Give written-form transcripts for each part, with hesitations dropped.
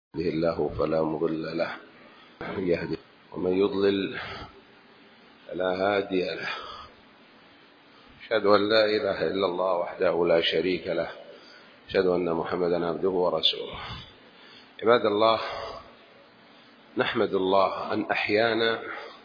يهده الله فلا مضل له يهدي ومن يضلل فلا هادي له. أشهد أن لا إله إلا الله وحده لا شريك له. أشهد أن محمدا عبده ورسوله. عباد الله، نحمد الله أن أحيانا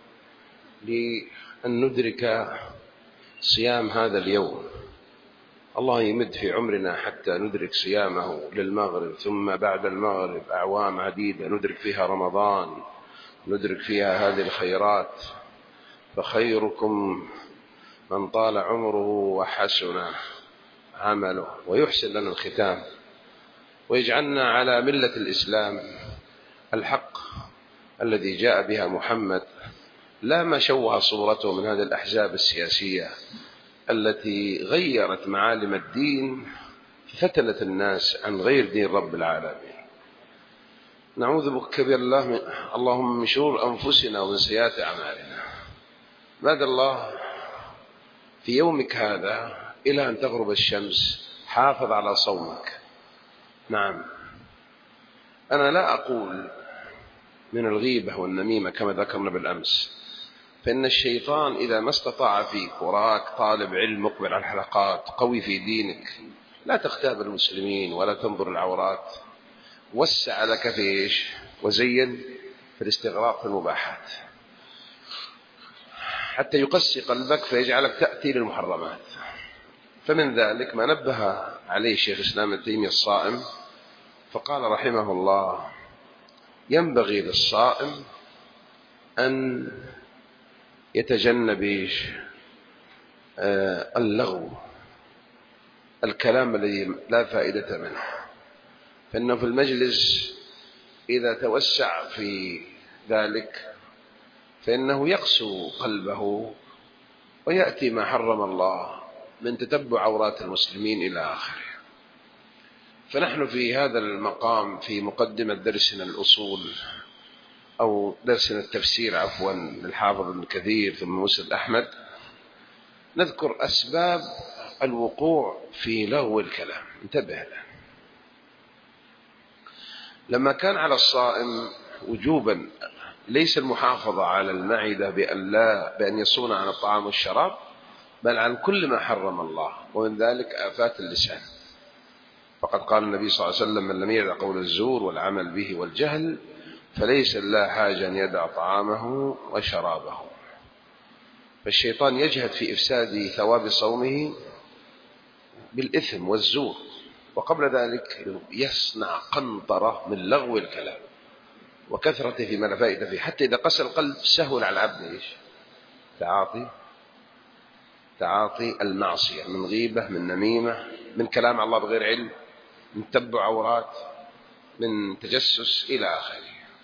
لأن ندرك صيام هذا اليوم. الله يمد في عمرنا حتى ندرك صيامه للمغرب، ثم بعد المغرب أعوام عديدة ندرك فيها رمضان، ندرك فيها هذه الخيرات. فخيركم من طال عمره وحسن عمله ويحسن لنا الختام، ويجعلنا على ملة الإسلام الحق الذي جاء بها محمد، لا ما شوه صورته من هذه الأحزاب السياسية التي غيرت معالم الدين فتنت الناس عن غير دين رب العالمين. نعوذ بك بالله اللهم من شرور أنفسنا ومن سيئات أعمالنا. بعد الله، في يومك هذا إلى أن تغرب الشمس حافظ على صومك. نعم، أنا لا أقول من الغيبة والنميمة كما ذكرنا بالأمس، فإن الشيطان إذا ما استطاع فيك وراك طالب علم مقبل على الحلقات قوي في دينك، لا تغتاب المسلمين ولا تنظر العورات، وسع لك في إيش وزين في الاستغراق في المباحات حتى يقسي قلبك فيجعلك تأتي للمحرمات. فمن ذلك ما نبه عليه شيخ الإسلام ابن تيمية الصائم، فقال رحمه الله: ينبغي للصائم أن يتجنب اللغو، الكلام الذي لا فائدة منه، فإنه في المجلس إذا توسع في ذلك فإنه يقسو قلبه ويأتي ما حرم الله من تتبع عورات المسلمين إلى آخره. فنحن في هذا المقام في مقدمة درسنا الأصول أو درسنا التفسير عفوا للحافظ ابن كثير ثم مسند أحمد، نذكر أسباب الوقوع في لغو الكلام. انتبه له. لما كان على الصائم وجوبا ليس المحافظة على المعدة بأن يصون عن الطعام والشراب، بل عن كل ما حرم الله، ومن ذلك آفات اللسان. فقد قال النبي صلى الله عليه وسلم: من لم يدع قول الزور والعمل به والجهل فليس لله حاجة أن يدع طعامه وشرابه. فالشيطان يجهد في إفساد ثواب صومه بالإثم والزور، وقبل ذلك يصنع قنطرة من لغو الكلام وكثرته فيما لا فائدة فيه، حتى إذا قسى القلب سهل على العبد إيش؟ تعاطي المعصية من غيبة، من نميمة، من كلام الله بغير علم، من تتبع عورات، من تجسس إلى آخره.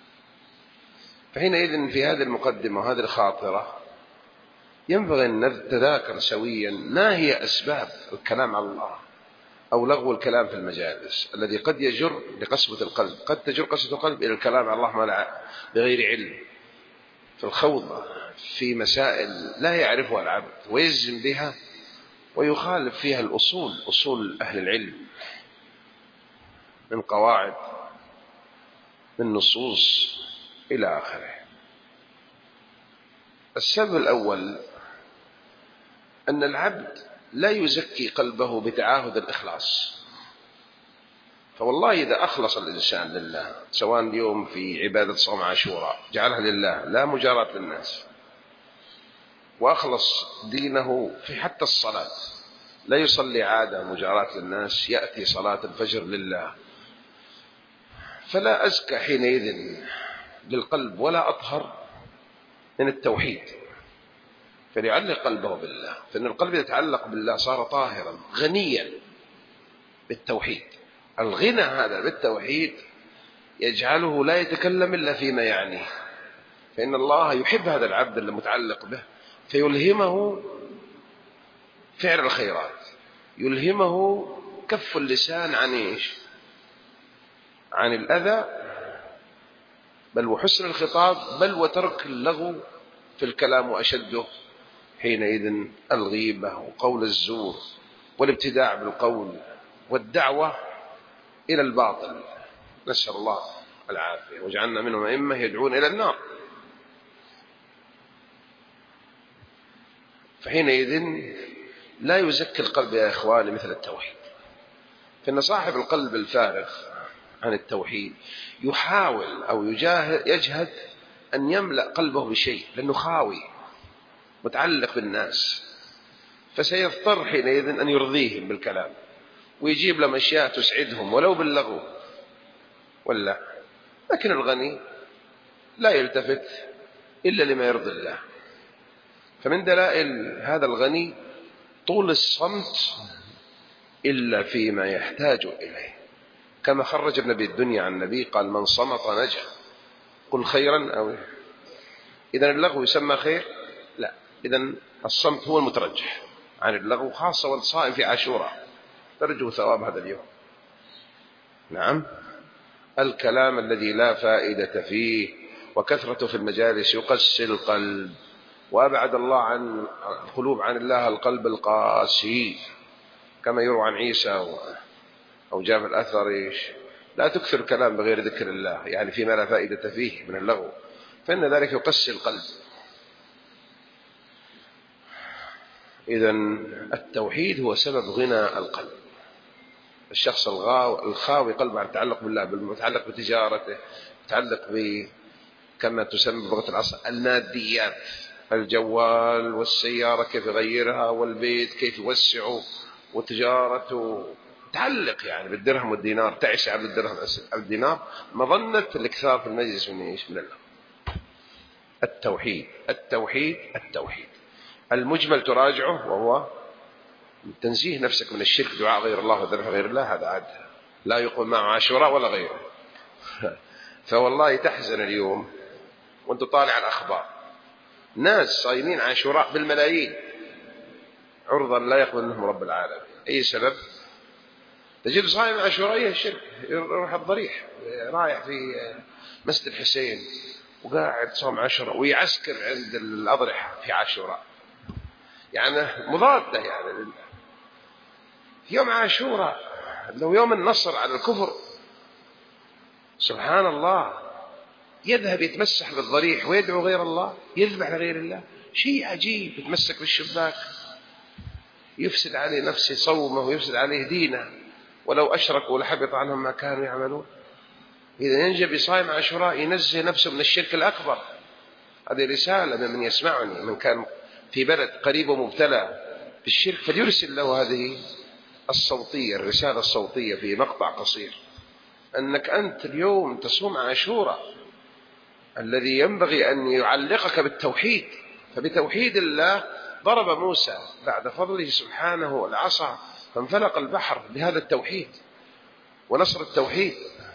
فحينئذ في هذه المقدمة وهذه الخاطرة ينبغي أن نتذاكر سويا ما هي أسباب الكلام على الله أو لغو الكلام في المجالس، الذي قد يجر لقسوة القلب، قد تجر قسوة القلب إلى الكلام على الله بغير علم، في الخوض في مسائل لا يعرفها العبد ويجزم بها ويخالف فيها الأصول، أصول أهل العلم من قواعد، من نصوص إلى آخره. السبب الأول أن العبد لا يزكي قلبه بتعاهد الإخلاص. فوالله إذا أخلص الإنسان لله، سواء اليوم في عبادة صوم عاشوراء جعلها لله لا مجاراة للناس، وأخلص دينه في حتى الصلاة، لا يصلي عادة مجاراة للناس، يأتي صلاة الفجر لله، فلا أزكى حينئذ للقلب ولا أطهر من التوحيد، فليعلق قلبه بالله. فإن القلب يتعلق بالله صار طاهرا غنيا بالتوحيد. الغنى هذا بالتوحيد يجعله لا يتكلم إلا فيما يعنيه، فإن الله يحب هذا العبد المتعلق به، فيلهمه فعل الخيرات، يلهمه كف اللسان عن إيش؟ عن الأذى، بل وحسن الخطاب، بل وترك اللغو في الكلام، وأشده حينئذ الغيبة وقول الزور والابتداع بالقول والدعوة إلى الباطل. نسأل الله العافية، وجعلنا منهم أئمة يدعون إلى النار. فحينئذ لا يزكي القلب يا إخواني مثل التوحيد. فإن صاحب القلب الفارغ عن التوحيد يحاول أو يجهد أن يملأ قلبه بشيء، لأنه خاوي متعلق بالناس، فسيضطر حينئذ أن يرضيهم بالكلام ويجيب لهم أشياء تسعدهم ولو باللغو ولا. لكن الغني لا يلتفت إلا لما يرضي الله. فمن دلائل هذا الغني طول الصمت إلا فيما يحتاج إليه، كما خرج ابن أبي الدنيا عن النبي قال: من صمت نجا، قل خيرا أو. إذن اللغو يسمى خير؟ لا، إذن الصمت هو المترجح عن اللغو، خاصة والصائم في عاشوراء ترجو ثواب هذا اليوم. نعم، الكلام الذي لا فائدة فيه وكثرته في المجالس يقسي القلب، وأبعد الله عن القلوب عن الله القلب القاسي، كما يروى عن عيسى أو جاء في الأثر: لا تكثر كلام بغير ذكر الله، يعني فيما لا فائدة فيه من اللغو، فإن ذلك يقسي القلب. إذن التوحيد هو سبب غنى القلب. الشخص الخاوي قلبه عن التعلق بالله، بالمتعلق بتجارته، متعلق كما تسمى بلغة العصر الماديات، الجوال والسيارة كيف يغيرها، والبيت كيف يوسعه، وتجارته تعلق يعني بالدرهم والدينار، تعيش على الدرهم والدينار، مظنة الاكثار في المجلس من الله. التوحيد التوحيد التوحيد المجمل تراجعه، وهو تنزيه نفسك من الشرك، دعاء غير الله وذبح غير الله، هذا عاد لا يقوم مع عاشوراء ولا غيره. فوالله تحزن اليوم وانت طالع الأخبار، ناس صايمين عاشوراء بالملايين عرضا لا يقبل منهم رب العالمين. أي سبب؟ تجد صايم عاشوراء الشرك، يروح الضريح رايح في مسجد الحسين وقاعد صوم عاشوراء ويعسكر عند الأضرحة في عاشوراء، يعني مضادة يعني لله. يوم عاشوراء لو يوم النصر على الكفر، سبحان الله، يذهب يتمسح بالضريح ويدعو غير الله، يذبح لغير الله، شيء عجيب. يتمسك بالشباك، يفسد عليه نفسه صومه ويفسد عليه دينه، ولو أشركوا لحبط عنهم ما كانوا يعملون. إذا ينجب صائم عاشوراء ينزه نفسه من الشرك الأكبر. هذه رسالة من يسمعني، من كان في بلد قريب ومبتلى بالشرك فليرسل له هذه الصوتية، الرسالة الصوتية في مقطع قصير، أنك أنت اليوم تصوم عاشوراء الذي ينبغي أن يعلقك بالتوحيد. فبتوحيد الله ضرب موسى بعد فضله سبحانه العصا فانفلق البحر بهذا التوحيد ونصر التوحيد.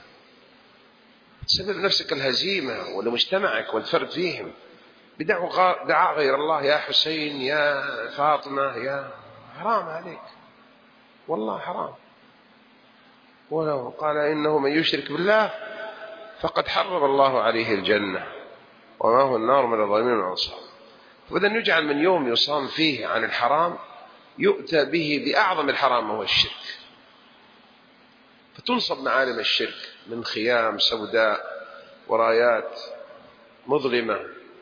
سبب نفسك الهزيمة ولمجتمعك والفرد فيهم بدعاء غير الله، يا حسين يا فاطمة يا، حرام عليك والله حرام. ولو قال إنه من يشرك بالله فقد حرم الله عليه الجنة وما هو النار من الظالمين والأنصار. فإذا نجعل من يوم يصام فيه عن الحرام يؤتى به بأعظم الحرام وهو الشرك، فتنصب معالم الشرك من خيام سوداء ورايات مظلمة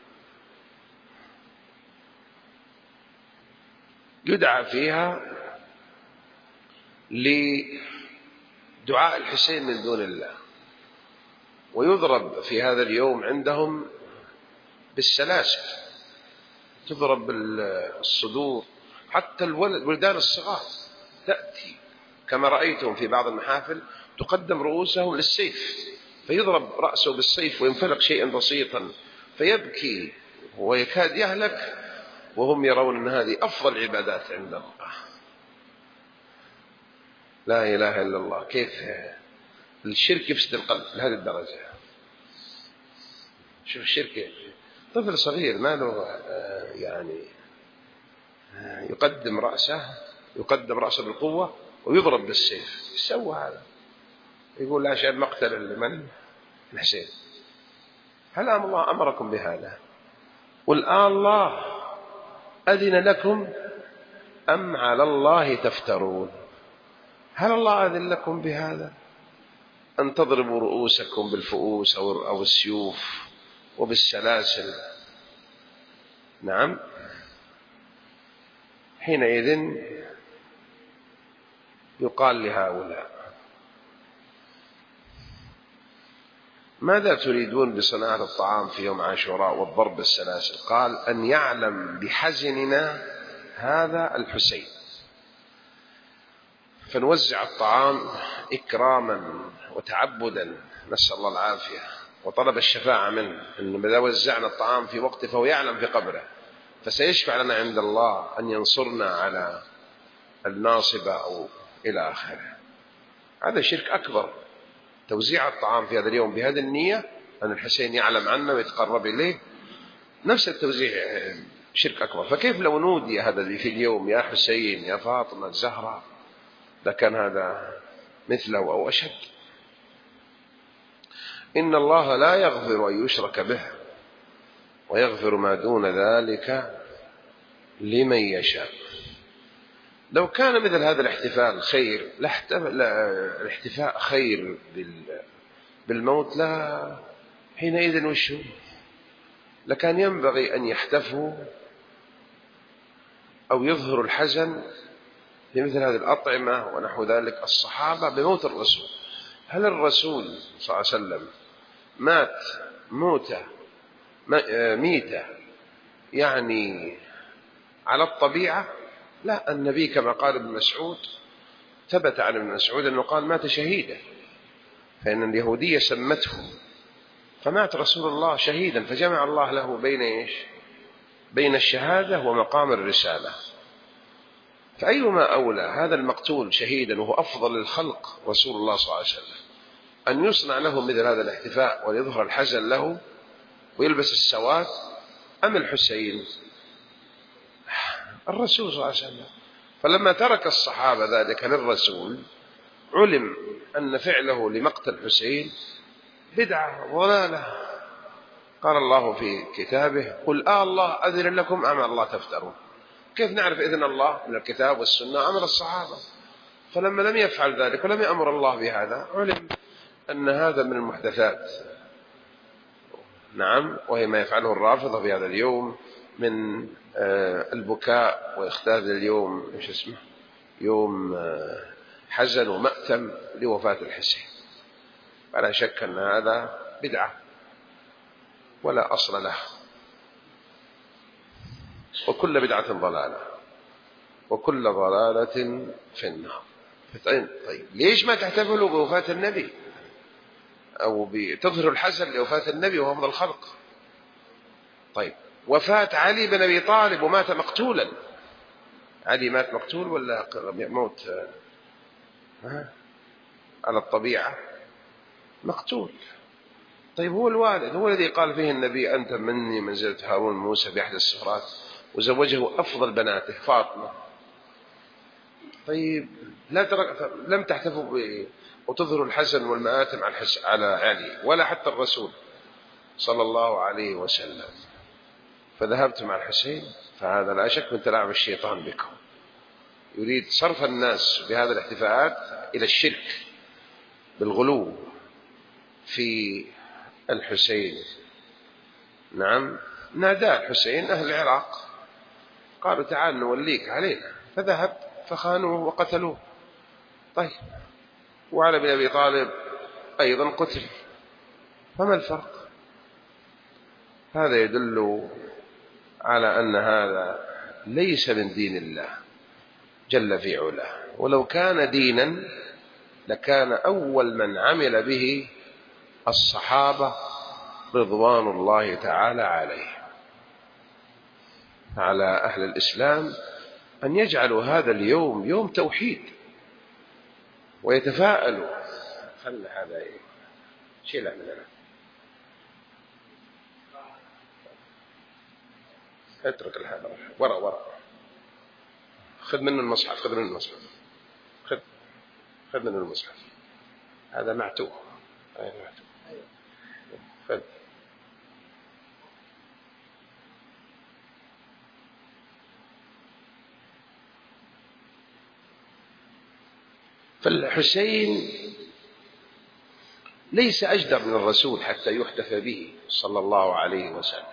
يدعى فيها لدعاء الحسين من دون الله، ويضرب في هذا اليوم عندهم بالسلاسل، تضرب بالصدور، حتى الولدان الصغار تأتي كما رأيتم في بعض المحافل تقدم رؤوسهم للسيف، فيضرب رأسه بالسيف وينفلق شيئا بسيطا فيبكي ويكاد يهلك، وهم يرون أن هذه أفضل عبادات عند الله. لا إله إلا الله. كيف الشرك يفسد القلب لهذه الدرجة؟ شوف الشرك، طفل صغير ما له يعني يقدم رأسه بالقوة ويضرب بالسيف، يسوى هذا؟ يقول لا شيء مقتل لمن؟ الحسين. هل الله أمركم بهذا؟ والآن الله أذن لكم أم على الله تفترون؟ هل الله أذن لكم بهذا؟ أن تضربوا رؤوسكم بالفؤوس أو السيوف وبالسلاسل. نعم، حينئذ يقال لهؤلاء: ماذا تريدون بصناعة الطعام في يوم عاشوراء والضرب بالسلاسل؟ قال: أن يعلم بحزننا هذا الحسين، فنوزع الطعام إكراما وتعبدا، نسأل الله العافية، وطلب الشفاعة منه، إن إذا وزعنا الطعام في وقته فهو يعلم في قبره فسيشفع لنا عند الله أن ينصرنا على الناصبة أو إلى آخره. هذا شرك أكبر، توزيع الطعام في هذا اليوم بهذه النية أن الحسين يعلم عنه ويتقرب إليه، نفس التوزيع شرك أكبر. فكيف لو نودي هذا في اليوم: يا حسين يا فاطمة الزهراء، لكان هذا مثله أو أشد. إن الله لا يغفر أن يشرك به ويغفر ما دون ذلك لمن يشاء. لو كان مثل هذا الاحتفال خير، الاحتفاء خير بالموت، لا حينئذ وشو لكان ينبغي أن يحتفوا أو يظهروا الحزن في مثل هذه الأطعمة ونحو ذلك الصحابة بموت الرسول. هل الرسول صلى الله عليه وسلم مات ميتة يعني على الطبيعة؟ لا، النبي كما قال ابن مسعود، ثبت عن ابن مسعود أنه قال: مات شهيدا، فإن اليهودية سمته، فمات رسول الله شهيدا، فجمع الله له بين الشهادة ومقام الرسالة. فأيما أولى هذا المقتول شهيدا وهو أفضل الخلق رسول الله صلى الله عليه وسلم أن يصنع له مثل هذا الاحتفاء ويظهر الحزن له ويلبس السواد، أم الحسين الرسول صلى الله عليه وسلم؟ فلما ترك الصحابة ذلك للرسول علم أن فعله لمقتل الحسين بدعة ضلالة. قال الله في كتابه: قل الله أذن لكم أم الله تفترون. كيف نعرف إذن الله؟ من الكتاب والسنة، عمل الصحابة. فلما لم يفعل ذلك ولم يأمر الله بهذا علم أن هذا من المحدثات. نعم، وهي ما يفعله الرافضة في هذا اليوم من البكاء وإختاذ اليوم يوم حزن ومأتم لوفاة الحسين. فلا شك أن هذا بدعة ولا أصل له، وكل بدعة ضلالة وكل ضلالة في النار. طيب ليش ما تحتفلوا بوفاة النبي أو تظهروا الحزن لوفاة النبي وهو أفضل الخلق؟ طيب وفاة علي بن أبي طالب ومات مقتولا، علي مات مقتول ولا موت على الطبيعة؟ مقتول. طيب هو الوالد، هو الذي قال فيه النبي: أنت مني منزلة هارون موسى بأحد السفرات، وزوجه أفضل بناته فاطمة. طيب لم تحتفوا وتظهروا الحزن والمآتم على علي ولا حتى الرسول صلى الله عليه وسلم، فذهبتم مع الحسين. فهذا لا شك من تلاعب الشيطان بكم، يريد صرف الناس بهذه الاحتفاءات إلى الشرك بالغلو في الحسين. نعم، نادى الحسين أهل العراق قالوا: تعال نوليك علينا، فذهب فخانوه وقتلوه. طيب وعلى بن أبي طالب أيضا قتل، فما الفرق؟ هذا يدل على أن هذا ليس من دين الله جل في علاه، ولو كان دينا لكان أول من عمل به الصحابة رضوان الله تعالى عليه. على أهل الإسلام أن يجعلوا هذا اليوم يوم توحيد ويتفاءلوا. خلى هذا شيلها من هنا، اترك الحاضر ورا خذ منه المصحف، خذ منه المصحف، هذا معتوه. خذ. فالحسين ليس أجدر من الرسول حتى يحتفى به صلى الله عليه وسلم،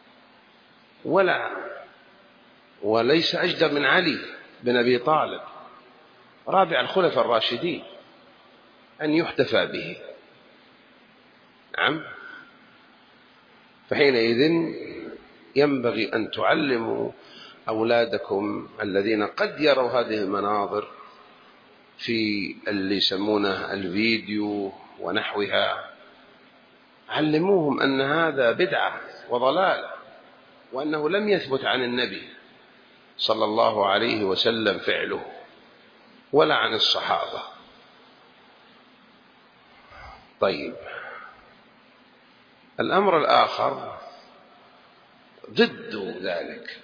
وليس أجدر من علي بن أبي طالب رابع الخلفاء الراشدين أن يحتفى به. نعم. فحينئذ ينبغي أن تعلموا أولادكم الذين قد يروا هذه المناظر في اللي يسمونه الفيديو ونحوها، علموهم أن هذا بدعة وضلال، وأنه لم يثبت عن النبي صلى الله عليه وسلم فعله ولا عن الصحابة. طيب، الأمر الآخر ضد ذلك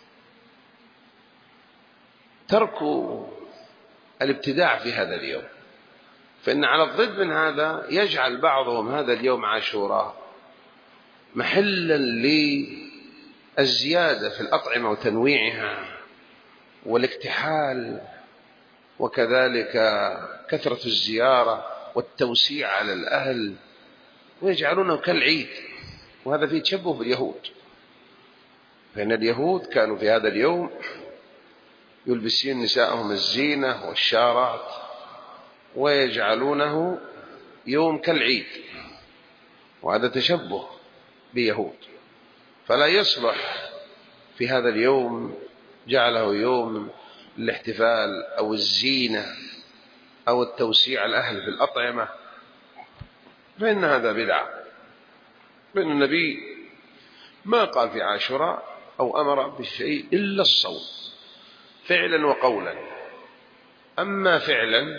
ترك الابتداع في هذا اليوم، فإن على الضد من هذا يجعل بعضهم هذا اليوم عاشوراء محلا للزيادة في الأطعمة وتنويعها والاكتحال، وكذلك كثرة الزيارة والتوسيع على الأهل، ويجعلونه كالعيد. وهذا فيه تشبه باليهود، فإن اليهود كانوا في هذا اليوم يلبسين نساءهم الزينة والشارات ويجعلونه يوم كالعيد، وهذا تشبه بيهود. فلا يصلح في هذا اليوم جعله يوم الاحتفال أو الزينة أو التوسيع الأهل في الأطعمة، فإن هذا بدعة. فإن النبي ما قال في عاشوراء أو أمر بالشيء إلا الصوم فعلا وقولا. أما فعلا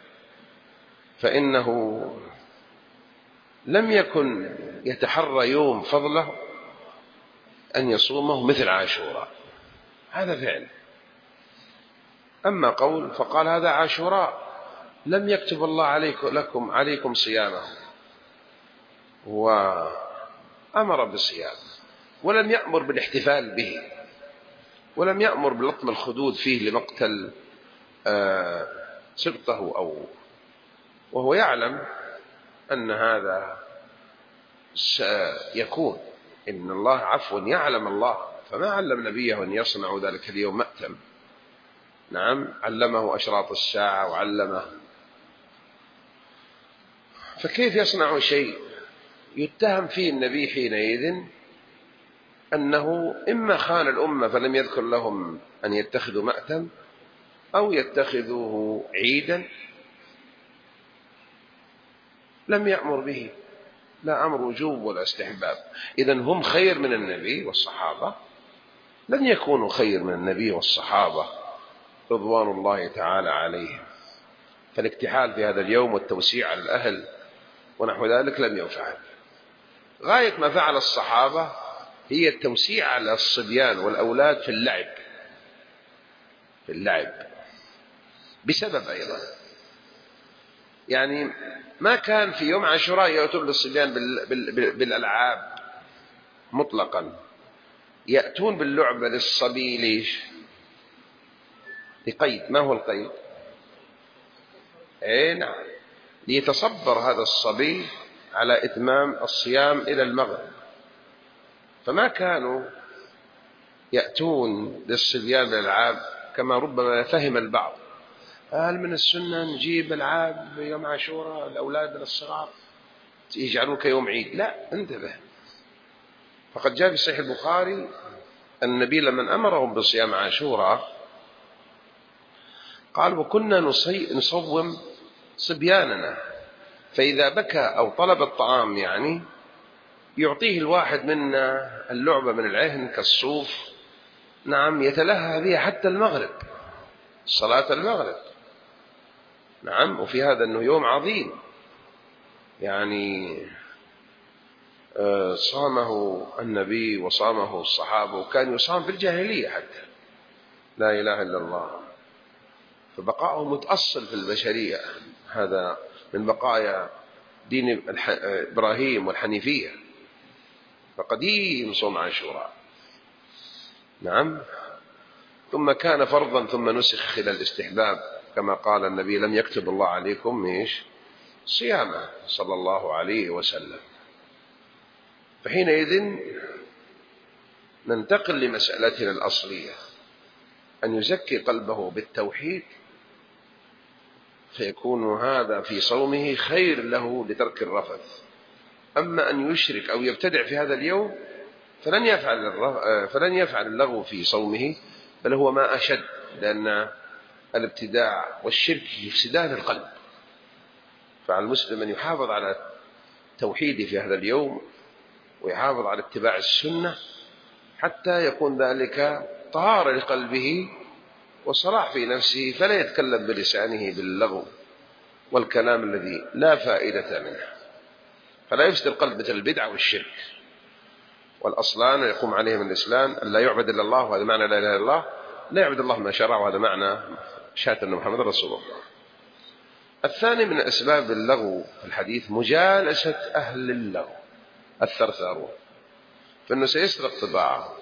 فإنه لم يكن يتحرى يوم فضله أن يصومه مثل عاشوراء، هذا فعل. أما قول فقال هذا عاشوراء لم يكتب الله عليكم صيامه، وأمر بالصيام ولم يأمر بالاحتفال به، ولم يأمر بلطم الخدود فيه لمقتل سبطه، وهو يعلم أن هذا سيكون، إن الله عفو يعلم الله، فما علم نبيه أن يصنع ذلك اليوم مأتم. نعم، علمه أشراط الساعة وعلمه، فكيف يصنع شيء يتهم فيه النبي حينئذ أنه إما خان الأمة فلم يذكر لهم أن يتخذوا مأتم أو يتخذوه عيدا لم يأمر به، لا أمر وجوب ولا استحباب. إذن هم خير من النبي والصحابة؟ لن يكونوا خير من النبي والصحابة رضوان الله تعالى عليهم. فالاكتحال في هذا اليوم والتوسيع على الأهل ونحو ذلك لم يفعل. غاية ما فعل الصحابة هي التوسيع على الصبيان والأولاد في اللعب بسبب أيضا، يعني ما كان في يوم عاشوراء يأتون للصبيان بالألعاب مطلقا، يأتون باللعبة للصبي ليش؟ لقيد. ما هو القيد؟ نعم، ليتصبر هذا الصبي على إتمام الصيام إلى المغرب. فما كانوا يأتون للصبيان بالألعاب كما ربما فهم البعض، هل من السنة نجيب ألعاب يوم عاشوراء الأولاد الصغار يجعلون كيوم عيد؟ لا، انتبه. فقد جاء في صحيح البخاري النبي لما أمرهم بصيام عاشوراء قال وكنا نصوم صبياننا، فإذا بكى أو طلب الطعام يعني يعطيه الواحد منا اللعبة من العهن كالصوف، نعم، يتلهى بها حتى المغرب، صلاة المغرب. نعم. وفي هذا أنه يوم عظيم، يعني صامه النبي وصامه الصحابة، وكان يصام في الجاهلية حتى، لا إله إلا الله. فبقاؤه متأصل في البشرية، هذا من بقايا دين إبراهيم والحنيفية، فقديم صوم عاشوراء. نعم. ثم كان فرضا ثم نسخ إلى الاستحباب، كما قال النبي لم يكتب الله عليكم صيامه صلى الله عليه وسلم. فحينئذ ننتقل لمسألتنا الأصلية، أن يزكي قلبه بالتوحيد، فيكون هذا في صومه خير له لترك الرفث. أما أن يشرك أو يبتدع في هذا اليوم فلن يفعل اللغو في صومه، بل هو ما أشد، لأن الابتداع والشرك يفسدان القلب. فعلى المسلم أن يحافظ على توحيده في هذا اليوم، ويحافظ على اتباع السنة، حتى يكون ذلك طهارة لقلبه وصلاح في نفسه، فلا يتكلم بلسانه باللغو والكلام الذي لا فائدة منه، فلا يفسد القلب مثل البدعة والشرك. والأصلان يقوم عليهم الإسلام أن لا يعبد إلا الله، وهذا معنى لا إله إلا الله، لا يعبد الله ما شرع، وهذا معنى شهادة أن محمد رسول الله. الثاني من أسباب اللغو في الحديث مجالسة أهل اللغو الثرثارون، فإنه سيسرق طباعه.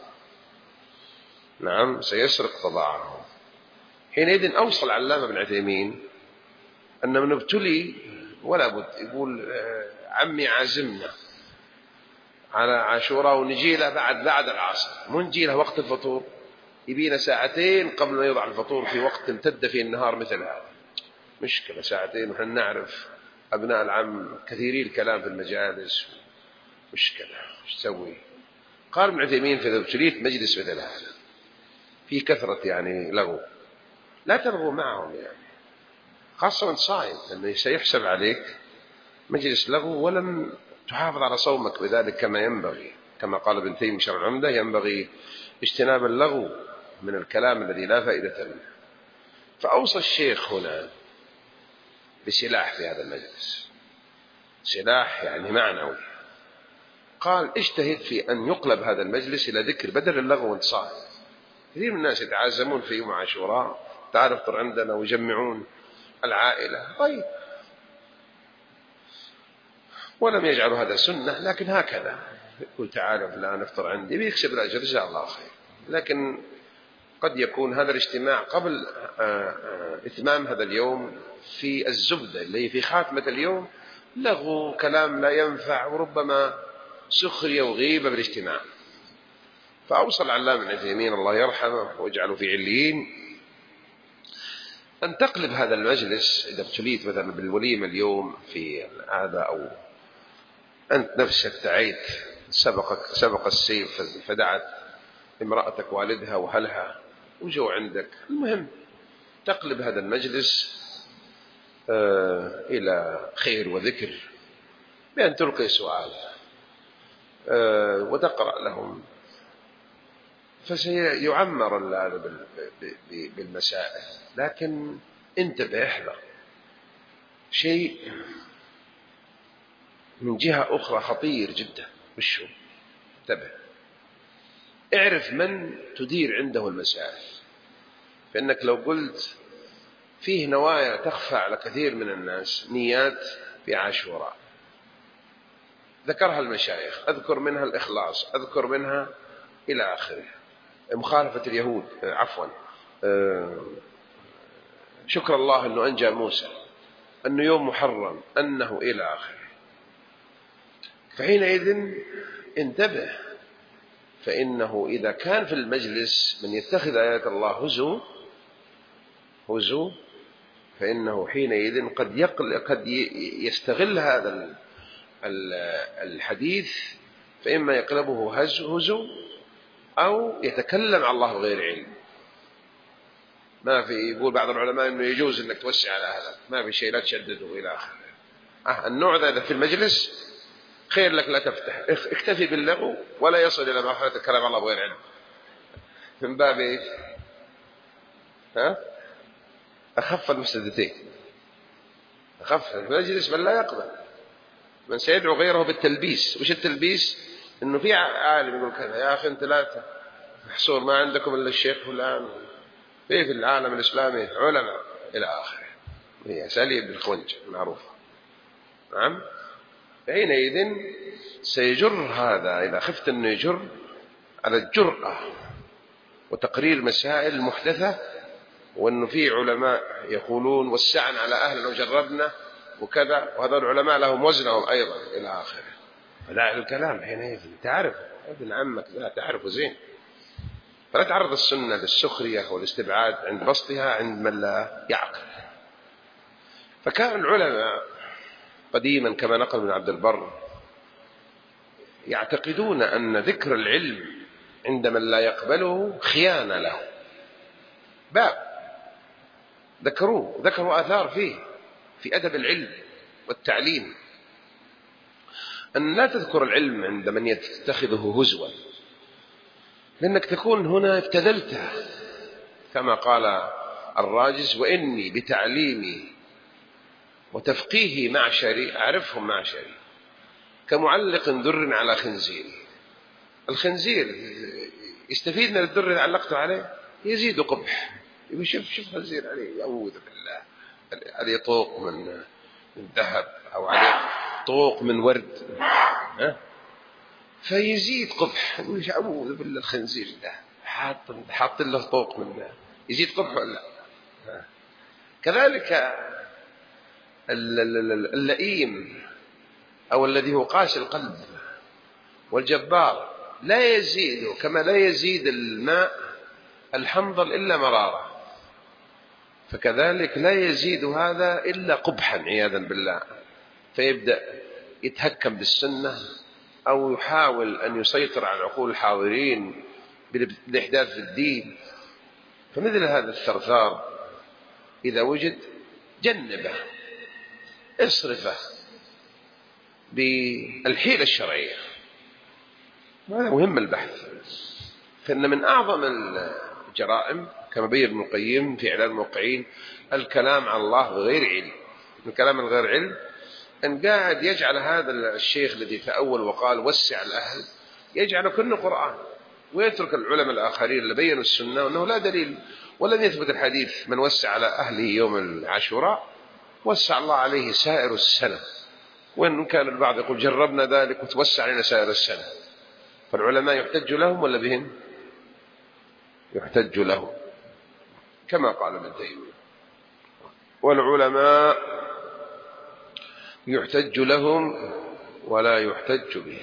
نعم، سيسرق طباعه. حينئذ أوصى العلامة بن عثيمين أن من ابتلي ولا بد يقول عمي عازمنا على عاشوراء ونجي له بعد العصر، مو نجي له وقت الفطور، يبينا ساعتين قبل ما يوضع الفطور في وقت امتد فيه النهار مثل هذا. مشكلة ساعتين، ونحن نعرف أبناء العم كثيري الكلام في المجالس، مشكلة ايش تسوي؟ قال ابن عثيمين: فإذا ابتليت مجلس مثل هذا في كثرة يعني لغو، لا تلغوا معهم، يعني خاصة وانت صائم، لأنه سيحسب عليك مجلس لغو ولم تحافظ على صومك بذلك كما ينبغي. كما قال ابن تيمية شرح العمدة: ينبغي اجتناب اللغو من الكلام الذي لا فائدة منه. فأوصى الشيخ هنا بسلاح في هذا المجلس، سلاح يعني معنوي. قال: اجتهد في أن يقلب هذا المجلس إلى ذكر بدل اللغو وانت صائم. كثير من الناس يتعازمون في يوم عاشوراء، تعال افطر عندنا، ويجمعون العائلة، طيب، ولم يجعلوا هذا سنة، لكن هكذا يقول: تعالوا فلان افطر عندي، بيكسب الأجر، جزاه الله خير. لكن قد يكون هذا الاجتماع قبل إتمام هذا اليوم في الزبدة اللي في خاتمة اليوم لغو كلام لا ينفع، وربما سخرية وغيبة بالاجتماع. فأوصى العلامة ابن عثيمين الله يرحمه واجعله في عليين أن تقلب هذا المجلس إذا ابتليت مثلا بالوليمة اليوم في هذا، أو أنت نفسك تعيت، سبق السيف فدعت امرأتك والدها وهلها وجوا عندك، المهم تقلب هذا المجلس إلى خير وذكر، بأن تلقي سؤال وتقرأ لهم، فسيعمر هذا بالمسائل. لكن انتبه، احذر شيء من جهة أخرى خطير جدا، وشو؟ انتبه، اعرف من تدير عنده المسائل، فإنك لو قلت فيه نوايا تخفى على كثير من الناس، نيات في عاشوراء ذكرها المشايخ، أذكر منها الإخلاص، أذكر منها إلى آخره، مخالفة اليهود، عفوا، شكر الله أنه أنجى موسى، أنه يوم محرم، أنه إلى آخره. فحينئذ انتبه، فإنه إذا كان في المجلس من يتخذ آيات الله هزو، فإنه حينئذ قد يستغل هذا الحديث، فإما يقلبه هزو أو يتكلم عن الله بغير علم. ما في، يقول بعض العلماء أنه يجوز أنك توسع على أهلك، ما في شيء، لا تشدده إلى آخره. النوع ذا في المجلس خير لك، لا تفتح، اكتفي باللغو ولا يصل إلى مرحلة الكلام عن الله بغير علم، من باب إيش؟ أخف المفسدتين، أخف المجلس بل لا يقبل من سيدعو غيره بالتلبيس. وش التلبيس؟ إنه في عالم يقول كذا، يا أخي أنت لا محصور، ما عندكم إلا الشيخ فلان، في العالم الإسلامي علماء إلى آخره، هي أساليب بالخونج معروفة. نعم، حينئذ سيجر هذا، إذا خفت أنه يجر على الجرأة وتقرير مسائل محدثة، وأنه في علماء يقولون وسعنا على أهلنا وجربنا وكذا، وهذا العلماء لهم وزنهم أيضا إلى آخره. فدع الكلام حينئذ تعرف ابن عمك لا تعرف زين، فلا تعرض السنة للسخرية والاستبعاد عند بسطها عند من لا يعقل. فكان العلماء قديما كما نقل ابن عبد البر يعتقدون أن ذكر العلم عند من لا يقبله خيانة له، باب ذكروا آثار فيه في أدب العلم والتعليم، أن لا تذكر العلم عند من يتخذه هزوا، لأنك تكون هنا ابتذلته، كما قال الراجز: وإني بتعليمي وتفقيهي معشري أعرفهم معشري كمعلق در على خنزير. الخنزير يستفيد من الدر اللي علقته عليه، يزيد قبح. يقول شوف خنزير عليه، يعوذ بالله، عليه طوق من ذهب أو عليه طوق من ورد، فيزيد قبح. يقول أعوذ بالله، الخنزير ده حاط له طوق من ده، يزيد قبح ولا لا؟ كذلك اللئيم أو الذي هو قاسي القلب والجبار لا يزيد، كما لا يزيد الماء الحنظل إلا مرارة، فكذلك لا يزيد هذا إلا قبحا عياذا بالله، فيبدأ يتهكم بالسنة أو يحاول أن يسيطر على عقول الحاضرين بالإحداث في الدين. فمثل هذا الثرثار إذا وجد جنبه، اصرفه بالحيلة الشرعية، وهذا مهم البحث. فإن من أعظم الجرائم كما بين ابن القيم في إعلام الموقعين الكلام عن الله بغير علم. الكلام من غير علم أن قاعد يجعل هذا الشيخ الذي تأول وقال وسع الأهل يجعل كل قرآن، ويترك العلماء الآخرين اللي بينوا السنة وأنه لا دليل، ولم يثبت الحديث من وسع على أهله يوم العاشوراء وسع الله عليه سائر السنة، وإن كان البعض يقول جربنا ذلك وتوسع علينا سائر السنة. فالعلماء يحتج لهم ولا بهم؟ يحتج لهم، كما قال ابن تيمية: والعلماء يحتج لهم ولا يحتج بهم.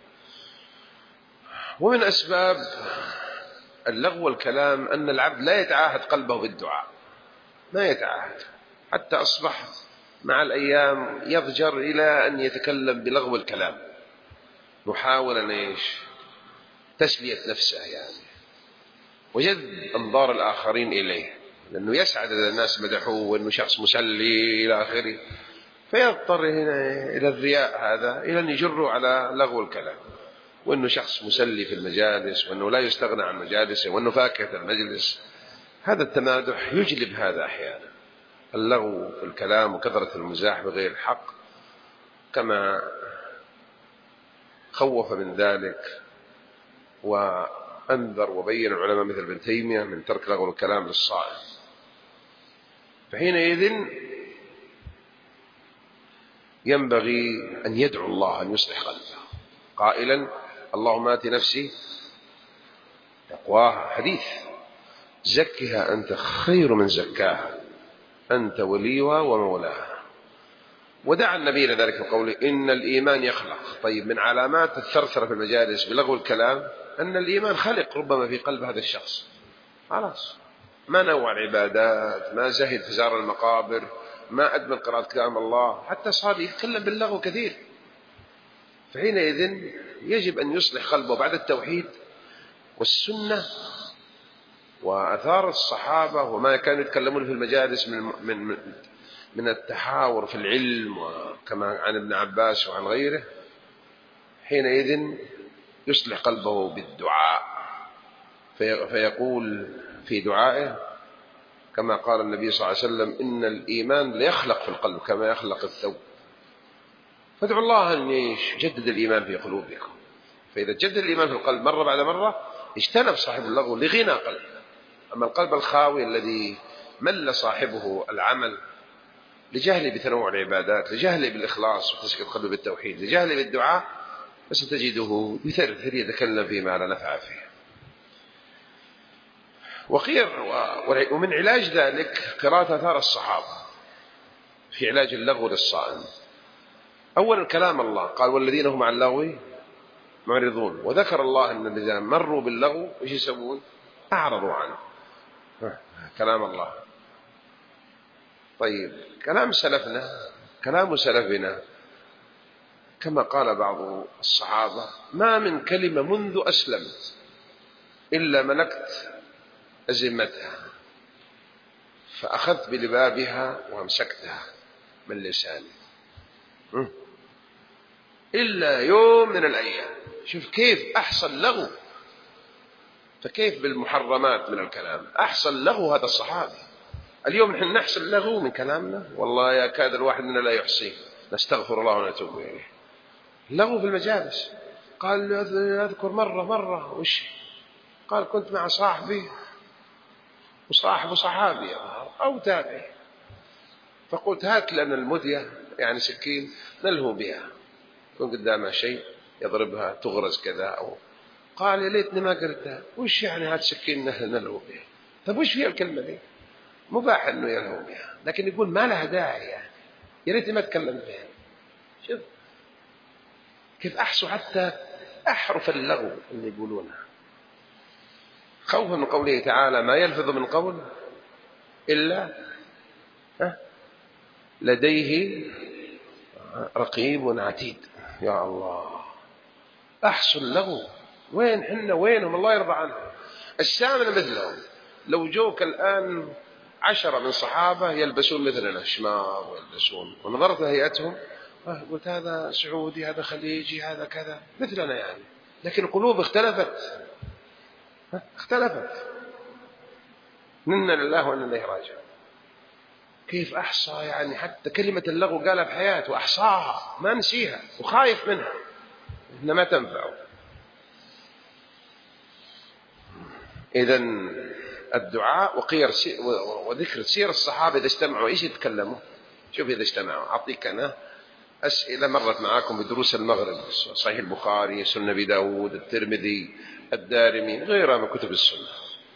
ومن أسباب اللغو والكلام أن العبد لا يتعاهد قلبه بالدعاء، ما يتعاهد، حتى أصبح مع الأيام يضجر إلى أن يتكلم بلغو الكلام، محاولا تسلية نفسه يعني، وجذب أنظار الآخرين إليه، لأنه يسعد إذا الناس مدحوه وأنه شخص مسلي إلى آخره، فيضطر هنا إلى الرياء هذا، إلى أن يجره على لغو الكلام، وأنه شخص مسلي في المجالس، وأنه لا يستغنى عن مجالسه، وأنه فاكهة المجلس. هذا التمادح يجلب هذا أحيانا، اللغو في الكلام وكثرة المزاح بغير الحق، كما خوف من ذلك وأنذر وبين العلماء مثل ابن تيمية من ترك لغو الكلام للصائم. فحينئذ ينبغي أن يدعو الله أن يصلح قلبه قائلا: اللهم آت نفسي تقواها، حديث: زكها أنت خير من زكاها، أنت وليها ومولاها. ودعا النبي لذلك بقوله: إن الإيمان يخلق. طيب، من علامات الثرثرة في المجالس بلغو الكلام أن الإيمان خلق ربما في قلب هذا الشخص، خلاص ما نوع العبادات، ما زهد في زار المقابر، ما أدمن قراءة كلام الله، حتى صار يتكلم باللغو كثير. فحينئذ يجب أن يصلح قلبه بعد التوحيد والسنة وأثار الصحابة وما كانوا يتكلمون في المجالس من التحاور في العلم، وكما عن ابن عباس وعن غيره. حينئذ يصلح قلبه بالدعاء، فيقول في دعائه كما قال النبي صلى الله عليه وسلم: إن الإيمان ليخلق في القلب كما يخلق الثوب. فادعوا الله أن يجدد الإيمان في قلوبكم. فإذا جدد الإيمان في القلب مرة بعد مرة اجتنب صاحب اللغو لغنى قلبه. أما القلب الخاوي الذي مل صاحبه العمل لجهله بتنوع العبادات، لجهله بالإخلاص وتسكيت قلبه بالتوحيد، لجهله بالدعاء، فستجده يثرثر يتكلم فيما لا نفع فيه. ومن علاج ذلك قراءة آثار الصحابة في علاج اللغو للصائم. أولا كلام الله قال والذين هم عن اللغو معرضون، وذكر الله أن الذين مروا باللغو إيش يسوون؟ أعرضوا عنه. كلام الله. طيب كلام سلفنا كما قال بعض الصحابة ما من كلمة منذ أسلمت إلا ملكت أزمتها فأخذت بلبابها وامسكتها من لساني إلا يوم من الأيام. شوف كيف أحصل لغو، فكيف بالمحرمات من الكلام أحصل لغو هذا الصحابي. اليوم نحن نحصل لغو من كلامنا والله يكاد الواحد منا لا يحصيه، نستغفر الله ونتوب إليه. لغو في المجالس. قال أذكر مرة وش قال كنت مع صاحبي وصاحبه صحابي أو تابعي، فقلت هات لنا المدية يعني سكين نلهو بها، يكون قدامها شيء يضربها تغرز كذا أو. قال يا ليتني ما قلتها. وش يعني هات سكين نلهو بها؟ طيب وش فيها الكلمة دي؟ مباح أنه يلهو بها، لكن يقول ما لها داعي يعني يا ليتني ما تكلم بها. شوف كيف أحسوا حتى أحرف اللغو اللي يقولونها خوفا من قوله تعالى ما يلفظ من قول إلا لديه رقيب عتيد. يا الله أحسوا اللغو. وين حنا وينهم الله يرضى عنهم. السامنة مثلهم لو جوك الآن 10 من صحابة يلبسون مثلنا شماغ ويلبسون ونظرت هيئتهم قلت هذا سعودي هذا خليجي هذا كذا مثلنا يعني، لكن القلوب اختلفت منا لله وإنا إليه راجعون. كيف أحصى يعني حتى كلمة اللغو قالها بحياته وأحصاها ما نسيها وخايف منها إنها ما تنفعه. إذن الدعاء وذكر سير الصحابة إذا اجتمعوا إيش يتكلموا؟ شوف إذا اجتمعوا أعطيك أنا أسئلة مرت معاكم بدروس المغرب، صحيح البخاري، سنن أبي داود، الترمذي، الدارمي، غيرها من كتب السنة.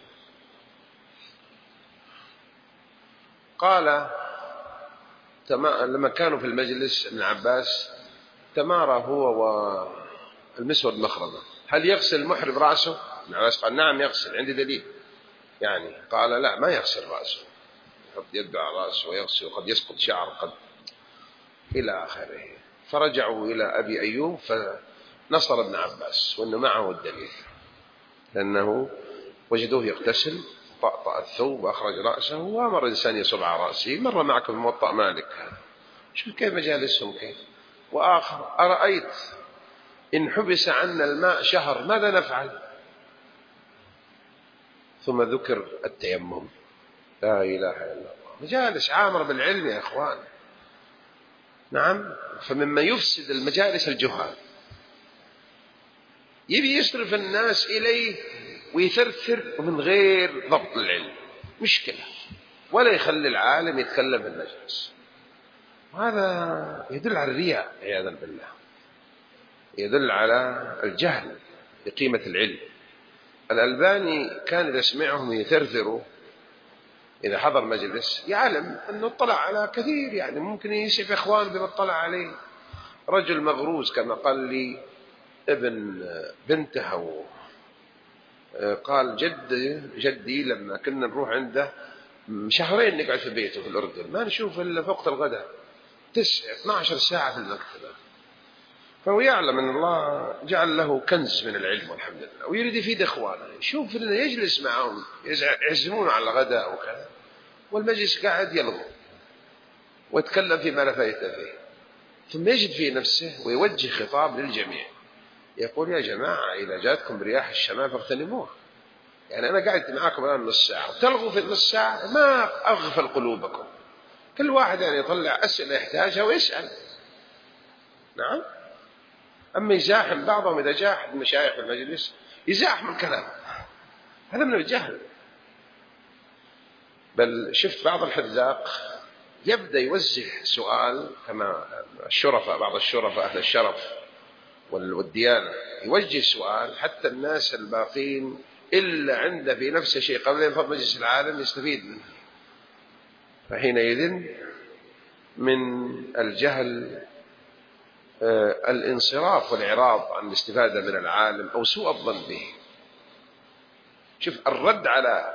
قال لما كانوا في المجلس ابن عباس تمارى هو والمسود مخرمة هل يغسل المحرم رأسه؟ ابن عباس قال نعم يغسل عندي دليل يعني. قال لا ما يغسل رأسه، يحط يده على رأسه ويغسل وقد يسقط شعر قد إلى آخره. فرجعوا إلى أبي أيوب فنصر ابن عباس وأنه معه الدليل، لأنه وجدوه يغتسل طأطأ الثوب وأخرج رأسه وأمر الإنسان يصب على رأسه. مر معكم موطأ مالك. شوف كيف مجالسهم كيف. وآخر أرأيت إن حبس عنا الماء شهر ماذا نفعل؟ ثم ذكر التيمم. لا إله إلا الله. مجالس عامر بالعلم يا إخوان. نعم. فمما يفسد المجالس الجهال، يبي يصرف الناس إليه ويثرثر من غير ضبط العلم، مشكلة، ولا يخلي العالم يتكلم في المجلس. وهذا يدل على الرياء عياذا بالله، يدل على الجهل بقيمة العلم. الألباني كان إذا سمعهم يثرثروا إذا حضر مجلس يعلم أنه اطلع على كثير، يعني ممكن يسعف إخوان بما اطلع عليه. رجل مغروز كما قال لي ابن بنته، قال جدي لما كنا نروح عنده 2 شهرين نقعد في بيته في الأردن ما نشوف إلا في وقت الغداء 12 ساعة في المكتبة. فهو يعلم أن الله جعل له كنز من العلم والحمد لله، ويريد يفيد إخوانه. يشوف أنه يجلس معهم يعزمون على الغداء وكذا، والمجلس قاعد يلغو ويتكلم فيما لا فائدة فيه، ثم يجد في نفسه ويوجه خطاب للجميع يقول يا جماعة إذا جاتكم رياح الشمال فاغتنموها. يعني أنا قاعد معاكم الآن نص ساعة وتلغوا في نص ساعة ما أغفل قلوبكم. كل واحد يعني يطلع أسئلة يحتاجها ويسأل. نعم. أما يزاحم بعضهم إذا جاء أحد المشايخ في المجلس يزاحم الكلام، هذا من الجهل. بل شفت بعض الحذاق يبدأ يوجه سؤال كما الشرفاء، بعض الشرفاء أهل الشرف والديانة يوجه سؤال حتى الناس الباقين إلا عنده في نفسه شيء قبل ينفض مجلس العالم يستفيد منه. فحينئذ من الجهل الانصراف والإعراض عن الاستفادة من العالم أو سوء الظن به. شوف، الرد على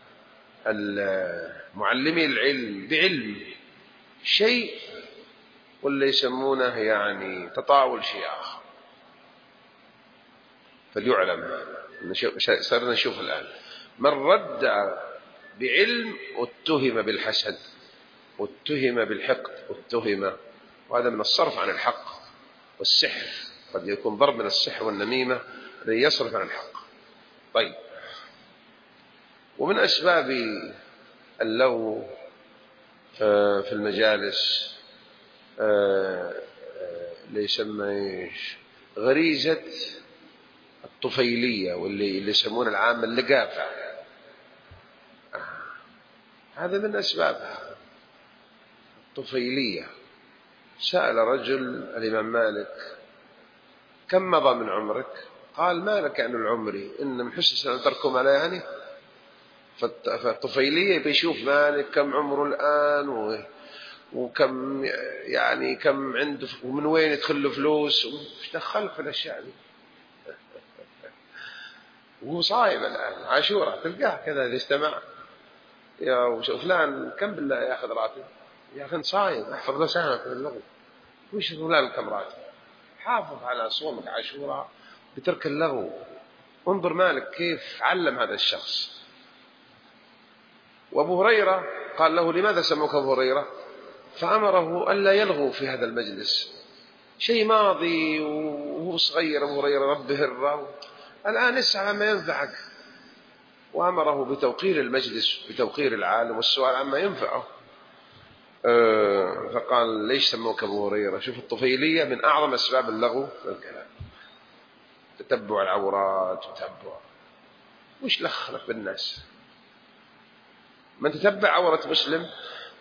معلمي العلم بعلم شيء، ولا يسمونه يعني تطاول شيء آخر. فليعلم، صرنا نشوف الآن من رد بعلم اتهم بالحسد، واتهم بالحقد، واتهم، وهذا من الصرف عن الحق والسحر. قد يكون ضرب من السحر والنميمة الذي يصرف عن الحق. طيب، ومن أسباب اللغو في المجالس اللي يسمى غريزة الطفيلية، واللي يسمون العامة اللقافة. هذا من أسبابها الطفيلية. سأل رجل الإمام مالك: كم مضى من عمرك؟ قال: ما لك عن العمر، إن من حسن سنة تركم على يعني. فالطفيلية بيشوف مالك كم عمره الآن، وكم يعني كم عنده، ومن وين يدخل له فلوس، وش دخلك في الأشياء دي؟ وهو صايم الآن عاشوراء، تلقاه كذا إذا استمع: يا فلان كم بالله ياخذ راتب؟ يا أخي صايم، احفظ لسانك من اللغو. وش فلان كم راتب؟ حافظ على صومك عاشوراء بترك اللغو. انظر مالك كيف علم هذا الشخص. وأبو هريرة قال له: لماذا سموك أبو هريرة؟ فأمره ألا يلغو في هذا المجلس، شيء ماضي وهو صغير أبو هريرة، ربه هره، الآن اسعى ما ينفعك. وأمره بتوقير المجلس، بتوقير العالم، والسؤال عما ينفعه. فقال: ليش سموك أبو هريرة؟ شوف، الطفيلية من أعظم أسباب اللغو في الكلام، تتبع العورات، وتتبع وش لخلق بالناس. من تتبع عورة مسلم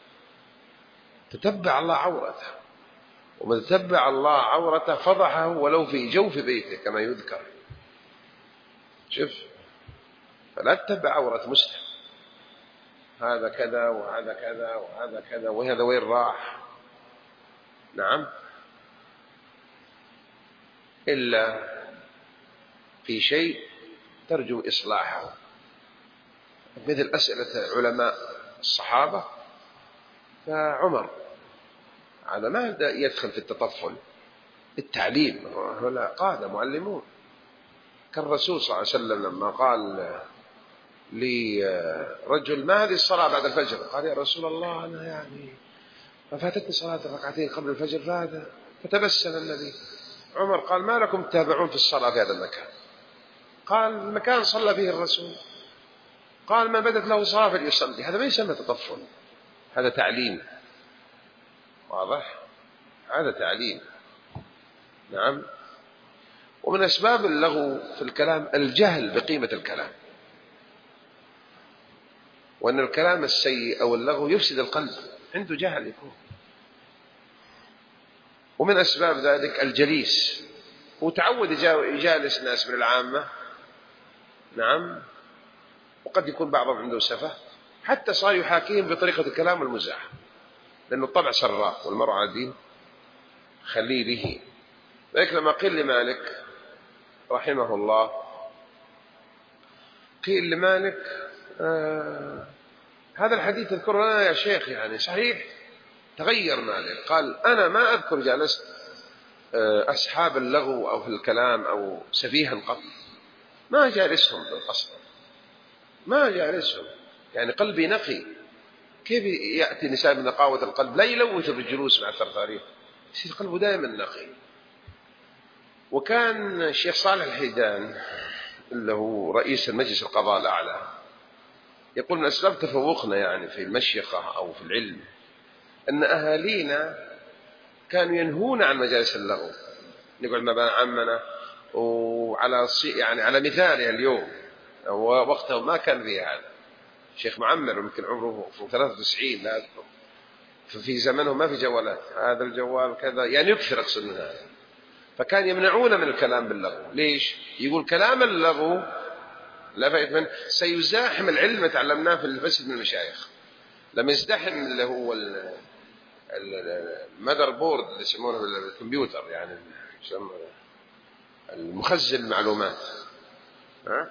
تتبع الله عورته، ومن تتبع الله عورته فضحه ولو في جوف بيته كما يذكر. شوف، فلا تتبع عورة مسلم، هذا كذا وهذا كذا وهذا كذا، وهذا وين راح. نعم، إلا في شيء ترجو إصلاحه، مثل أسئلة علماء الصحابة. فعمر هذا ما يدخل في التطفل، التعليم، هؤلاء قادة معلمون. كالرسول صلى الله عليه وسلم لما قال لرجل: ما هذه الصلاة بعد الفجر؟ قال: يا رسول الله، أنا يعني ففاتتني صلاة ركعتين قبل الفجر. فهذا فتبسم النبي. عمر قال: ما لكم تتابعون في الصلاة في هذا المكان؟ قال: المكان صلى فيه الرسول. قال: من بدت له صلاة فليصلي. هذا ما يسمى تطفل، هذا تعليم. واضح؟ هذا تعليم. نعم. ومن أسباب اللغو في الكلام الجهل بقيمة الكلام، وأن الكلام السيء أو اللغو يفسد القلب، عنده جهل يكون. ومن أسباب ذلك الجليس، وتعود يجالس ناس من العامة. نعم. وقد يكون بعضهم عنده سفة، حتى صار يحاكيهم بطريقة الكلام والمزاح، لأنه الطبع سراء والمرء على دين خليله. لذلك لما قيل لمالك رحمه الله، قيل لمالك: هذا الحديث تذكره لنا يا شيخ، يعني صحيح. تغير مالك، قال: أنا ما أذكر جالست أصحاب اللغو أو في الكلام أو سفيها قط، ما جالسهم بالقصد، ما جالسهم، يعني قلبي نقي. كيف يأتي نساء من نقاوة القلب لا يلوث بالجلوس مع الثرثارين، يصير قلبه دائما نقي. وكان الشيخ صالح الحيدان اللي هو رئيس المجلس القضاء الأعلى يقول: من أسباب تفوقنا يعني في المشيخة أو في العلم أن أهالينا كانوا ينهون عن مجالس اللغو. نقول ما بين عمنا، وعلى يعني على مثاله اليوم، ووقته ما كان فيه هذا. الشيخ معمر يمكن عمره 93 لا أذكر، ففي زمنه ما في جوالات، هذا الجوال كذا، يعني يكثر أقصد من هذا. فكان يمنعون من الكلام باللغو. ليش؟ يقول كلام اللغو لا فائدة منه، سيزاحم العلم تعلمناه في المسجد من المشايخ. لما يزدحم اللي هو المذر بورد اللي يسمونه بالكمبيوتر، يعني المخزن المعلومات، ها؟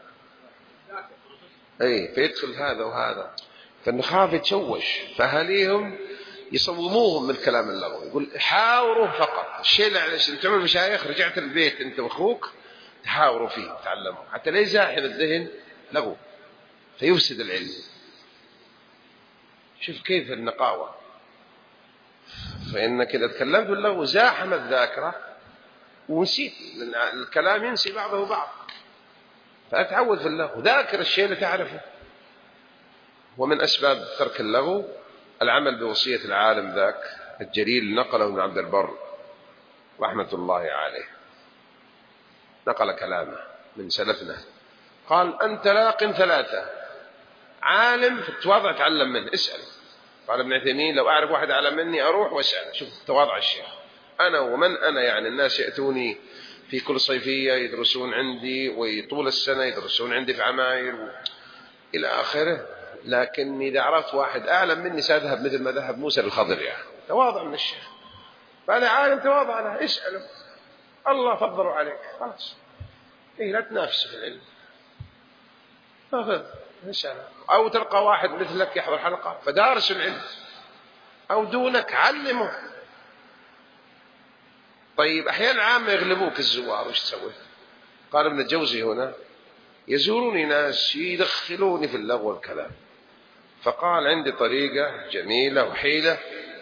اي فيدخل هذا وهذا، فنخاف يتشوش. فأهاليهم يصوموهم من الكلام اللغوي، يقول حاوروا فقط. الشيء اللي عشان تعمل مشايخ رجعت البيت انت واخوك تحاوروا فيه، تعلموا حتى لا يزاحم الذهن لغو فيفسد العلم. شوف كيف النقاوة. فإنك إذا تكلمت باللغو زاحم الذاكرة ونسيت، الكلام ينسي بعضه بعض. فأتعود في اللغو، ذاكر الشيء اللي تعرفه. ومن أسباب ترك اللغو العمل بوصية العالم ذاك الجليل، نقله ابن عبد البر رحمة الله عليه، نقل كلامه من سلفنا، قال أنت لاق ثلاثة: عالم في التواضع تعلم منه، اسأل. قال ابن عثيمين لو أعرف واحد أعلم مني أروح وأسأل. شوف تواضع الشيخ. أنا ومن أنا، يعني الناس يأتوني في كل صيفية يدرسون عندي، وطول السنة يدرسون عندي في عماير إلى آخره، لكن إذا عرفت واحد أعلم مني سأذهب مثل ما ذهب موسى للخضر. يعني تواضع من الشيخ. فأنا عالم تواضع له، اسأله، الله فضلوا عليك خلاص. إيه لا تنافس في العلم، اسأله. أو تلقى واحد مثلك يحضر حلقة فدارس العلم، أو دونك علمه. طيب أحيانا عامة يغلبوك الزوار، وش تسوي؟ قال ابن الجوزي هنا: يزوروني ناس يدخلوني في اللغو والكلام، فقال عندي طريقة جميلة وحيلة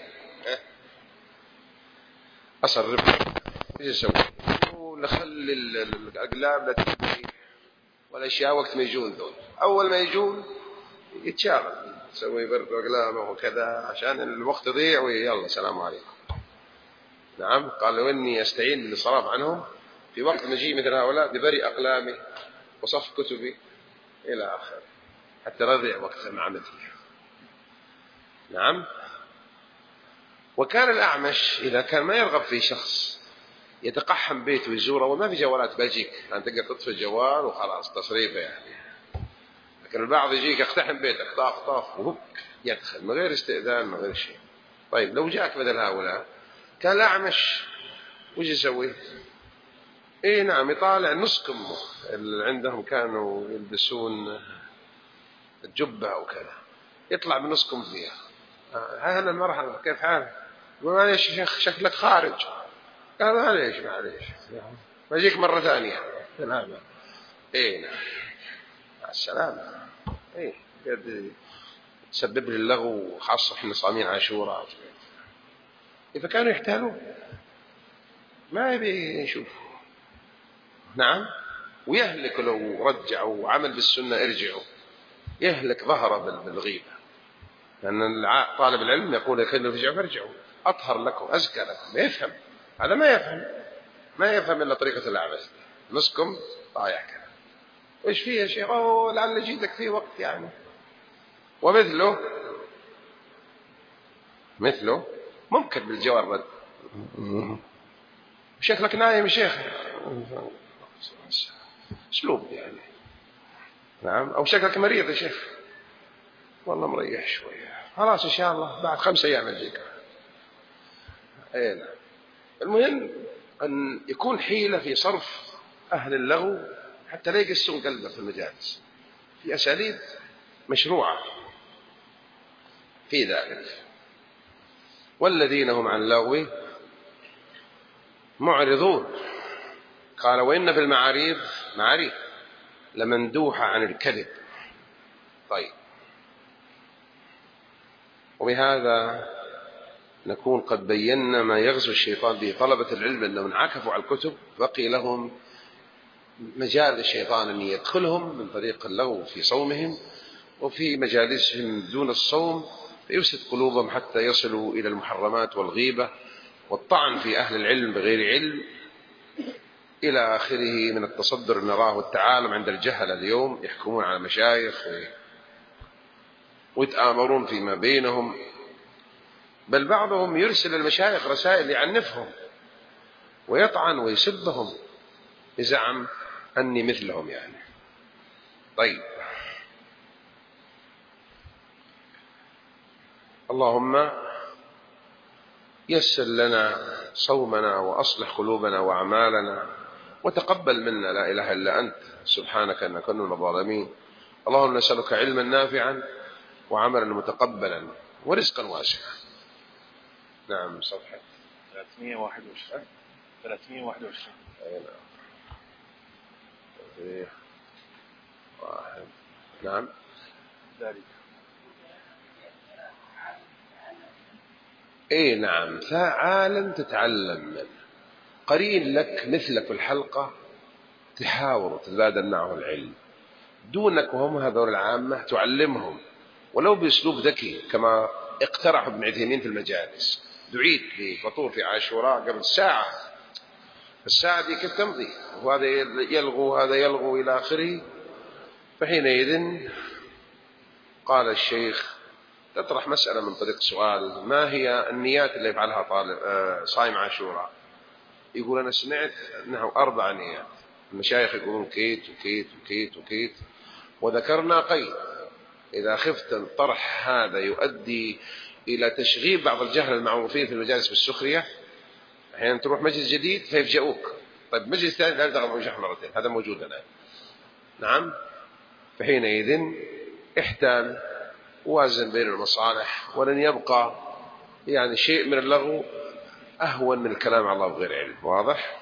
أصرف. ايش اسوي؟ يقول خلي الأقلام لا تجي والأشياء وقت ما يجون ذول، أول ما يجون يتشاغل تسوي يبرد أقلامه وكذا عشان الوقت يضيع، ويلا سلام عليكم. نعم. قال لو إني أستعين بالانصراف عنهم في وقت مجيء مثل هؤلاء ببري أقلامي وصف كتبي إلى آخره، حتى لا يضيع وقت مع مثلي. نعم. وكان الأعمش إذا كان ما يرغب في شخص يتقحم بيته ويزوره، وما في جوالات بلجيك يعني تقدر تطفي الجوال وخلاص تصريفه يعني، لكن البعض يجيك يقتحم بيتك طاف طاف وهو يدخل من غير استئذان من غير شيء. طيب لو جاءك بدل هؤلاء كان الأعمش وش يسوي؟ إيه نعم، يطالع نص كمه اللي عندهم كانوا يلبسون الجبة أو كذا، يطلع بنص كم فيها. أهلا مرحبا كيف حالك؟ معليش يا شيخ شكلك خارج. قال معليش بجيك مرة ثانية. نعم. إيه نعم مع السلامة. إيه قد تسبب لي اللغو، خاصة إحنا صامين عاشوراء. إذا كانوا يحتالون ما يبي يشوفوا. نعم. ويهلك لو رجعوا عمل بالسنة ارجعوا، يهلك ظهره بالغيبة، لأن طالب العلم يقول يا كذا ارجعوا فارجعوا أطهر لكم أزكى لكم. ما يفهم هذا، ما يفهم إلا طريقة الأعمش. نصكم ضايع كذا، وإيش فيه يا شيخ؟ لعل يجي لك فيه وقت يعني. ومثله ممكن بالجوار رد، شكلك نايم يا شيخ، اسلوب يعني. نعم. أو شكلك مريض يا شيخ، والله مريح شوية، خلاص إن شاء الله بعد 5 أيام يجيك. أي نعم. المهم أن يكون حيلة في صرف أهل اللغو حتى لا يقسون قلبه في المجالس، في أساليب مشروعة في ذلك. والذين هم عن اللغو معرضون. قال وإن في المعاريض لمندوحة عن الكذب. طيب، وبهذا نكون قد بينا ما يغزو الشيطان به طلبة العلم، أنهم انعكفوا على الكتب بقي لهم مجال الشيطان أن يدخلهم من طريق اللغو في صومهم وفي مجالسهم دون الصوم، فيفسد قلوبهم حتى يصلوا إلى المحرمات والغيبة والطعن في أهل العلم بغير علم إلى آخره من التصدر نراه والتعالم عند الجهل اليوم، يحكمون على مشايخ ويتآمرون فيما بينهم، بل بعضهم يرسل المشايخ رسائل يعنفهم ويطعن ويسبهم بزعم أني مثلهم يعني. طيب، اللهم يسر لنا صومنا وأصلح قلوبنا وأعمالنا، وتقبل منا لا إله إلا أنت سبحانك إننا كنا ظالمين. اللهم نسألك علما نافعا وعملا متقبلا ورزقا واسعا. نعم، صفحة 321. 321. نعم ذلك. اي نعم، فعالم تتعلم منه، قرين لك مثلك في الحلقة تحاور وتتبادل معه العلم، دونك وهم هذول العامة تعلمهم ولو بأسلوب ذكي، كما اقترح ابن عثيمين في المجالس. دعيت لفطور في عاشوراء قبل ساعة، الساعة دي كيف تمضي وهذا يلغو هذا يلغو إلى آخره. فحينئذ قال الشيخ تطرح مسألة من طريق سؤال: ما هي النيات اللي يفعلها طالب صائم عاشوراء؟ يقول أنا سمعت أنه 4 نيات، المشايخ يقولون كيت وكيت وكيت وكيت، وذكرنا قيد إذا خفت الطرح هذا يؤدي إلى تشغيل بعض الجهل المعروفين في المجالس بالسخرية، أحيانا تروح مجلس جديد فيفجأوك، طيب مجلس ثاني لا تغلب وجهك مرتين، هذا موجود الآن. نعم، فحينئذ احتال وازن بين المصالح، ولن يبقى يعني شيء من اللغو أهون من الكلام على الله بغير علم. واضح؟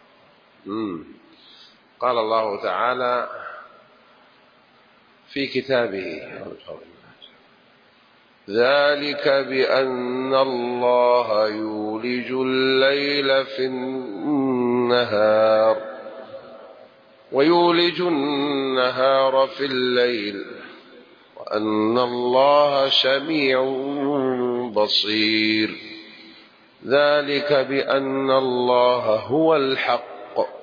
قال الله تعالى في كتابه: ذلك بأن الله يولج الليل في النهار ويولج النهار في الليل وأن الله سميع بصير. ذلك بأن الله هو الحق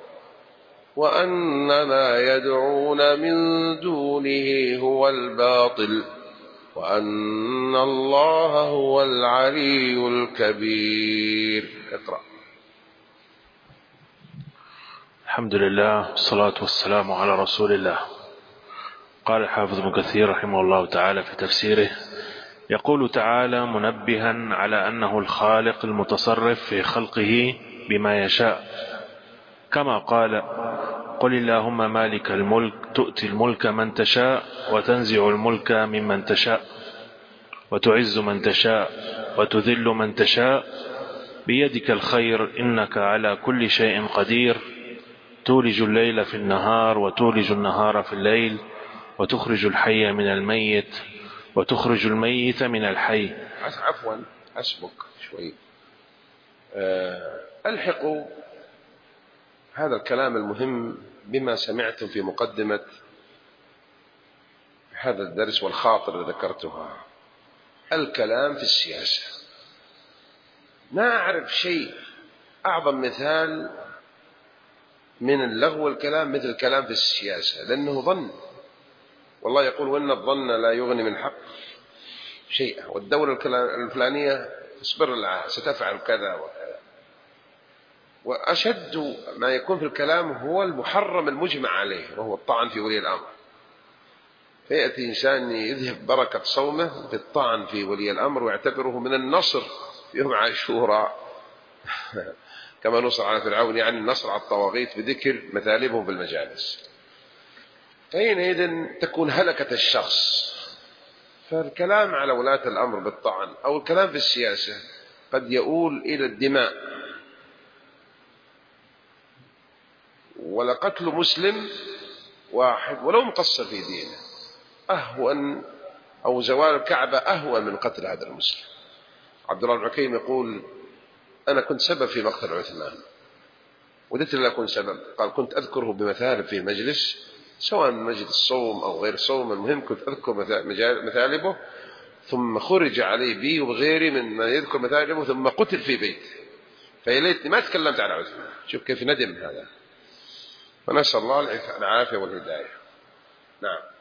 وأن ما يدعون من دونه هو الباطل وأن الله هو العلي الكبير. اقرأ. الحمد لله والصلاة والسلام على رسول الله. قال الحافظ ابن كثير رحمه الله تعالى في تفسيره: يقول تعالى منبها على أنه الخالق المتصرف في خلقه بما يشاء، كما قال: قل اللهم مالك الملك تؤتي الملك من تشاء وتنزع الملك ممن تشاء وتعز من تشاء وتذل من تشاء بيدك الخير إنك على كل شيء قدير تولج الليل في النهار وتولج النهار في الليل وتخرج الحي من الميت وتخرج الميت من الحي. عفوا أسبق شوي، ألحقوا هذا الكلام المهم بما سمعتم في مقدمة هذا الدرس والخاطر اللي ذكرتها: الكلام في السياسة. ما أعرف شيء أعظم مثال من اللغو والكلام مثل الكلام في السياسة، لأنه ظن، والله يقول: وإن الظن لا يغني من حق شيئا، والدولة الفلانية اصبر لها ستفعل كذا وكذا. وأشد ما يكون في الكلام هو المحرم المجمع عليه، وهو الطعن في ولي الأمر. فيأتي إنسان يذهب بركة صومه بالطعن في ولي الأمر ويعتبره من النصر في يوم عاشوراء كما نصر على فرعون، يعني النصر على الطواغيت بذكر مثالبهم في المجالس. فحينئذ تكون هلكة الشخص. فالكلام على ولاة الأمر بالطعن أو الكلام في السياسة قد يؤول إلى الدماء، ولقتل مسلم واحد ولو مقصر في دينه أهون، أو زوال الكعبة أهون من قتل هذا المسلم. عبد الله بن عكيم يقول: أنا كنت سبب في مقتل عثمان، وددت لا أكون سبب. قال: كنت أذكره بمثالب في المجلس، سواء مجلس الصوم أو غير الصوم، المهم كنت أذكر مثالبه، ثم خرج عليه بي وغيري من من يذكر مثالبه، ثم قتل في بيته، فيا ليتني ما تكلمت على عثمان. شوف كيف ندم هذا. ونسأل الله العافية والهداية. نعم.